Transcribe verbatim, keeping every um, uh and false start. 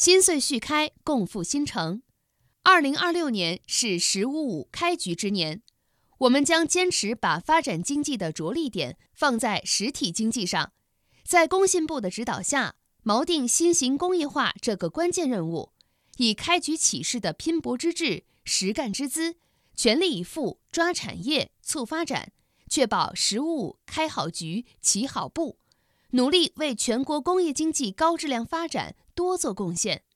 新岁续开，共赴新程。二零二六年是“十五五”开局之年，我们将坚持把发展经济的着力点放在实体经济上，在工信部的指导下，锚定新型工业化这个关键任务，以开局起势的拼搏之志、实干之姿，全力以赴抓产业、促发展，确保“十五五”开好局、起好步，努力为全国工业经济高质量发展多做贡献。